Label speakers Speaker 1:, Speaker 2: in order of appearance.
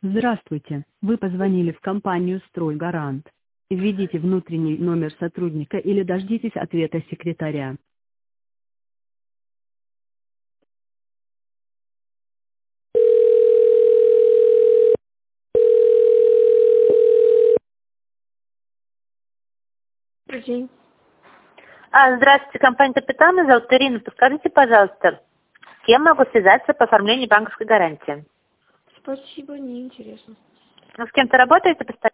Speaker 1: Здравствуйте, вы позвонили в компанию «Стройгарант». Введите внутренний номер сотрудника или дождитесь ответа секретаря.
Speaker 2: Добрый день.
Speaker 3: Здравствуйте, компания «Капитан», меня зовут Ирина. Подскажите, пожалуйста, с кем могу связаться по оформлению банковской гарантии?
Speaker 2: Спасибо, неинтересно.
Speaker 3: С кем-то работаете постоянно?